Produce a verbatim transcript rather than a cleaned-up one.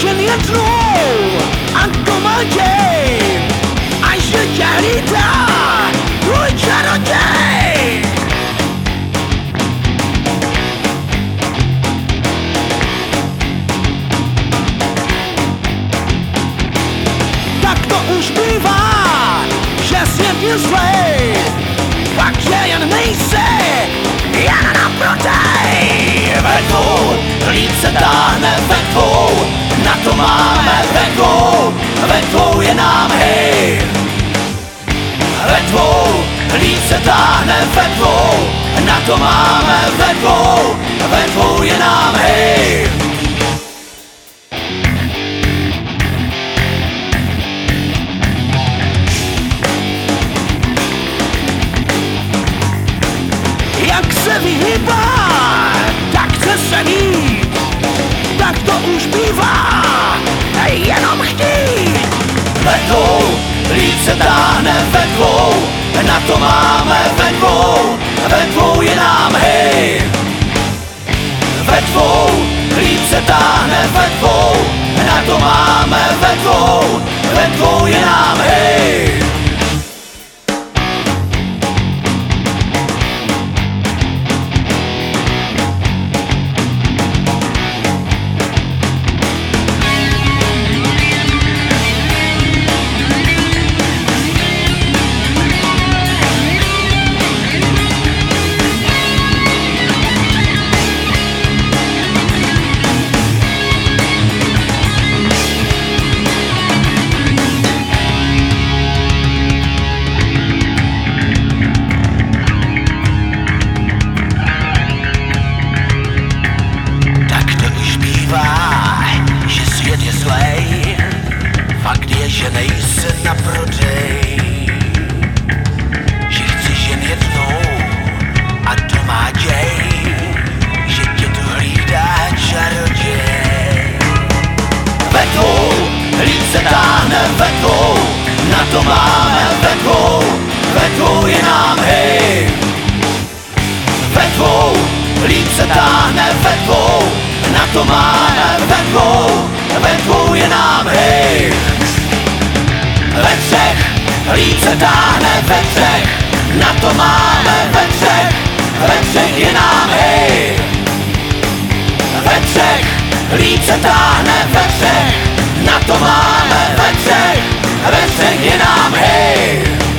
jen jednou a to má děj, až se tě hlídá tvůj čaroděj. Tak to už bývá, že svět je zlej, fakt, že jen nejsi jen na prodej. Ve dvou líp se táhne, ve dvou na to máme, ve dvou, ve dvou je nám hej. Ve dvou líp se táhne, ve dvou na to máme, ve dvou, ve dvou je nám hej. Jak se vyhýbá, tak chce se mít, tak to už bývá, jenom chtít. Ve dvou líp se táhne, ve dvou na to máme, ve dvou, ve dvou je nám hej. Ve dvou líp se táhne, ve dvou na to máme, ve dvou, ve dvou je nám hej. Fakt je, že nejsi na prodej, že chceš jen jednou a to má děj, že tě tu hlídá čaroděj. Ve dvou líp se táhne, ve dvou na to máme, ve dvou, ve dvou je nám hej. Ve dvou líp se táhne, ve dvou na to máme, ve dvou, ve dvou je nám hej. Ve třech líp se táhne, ve třech na to máme, ve třech, ve třech je nám hej. Ve třech líp se táhne, ve třech na to máme, ve třech, ve třech je nám hej.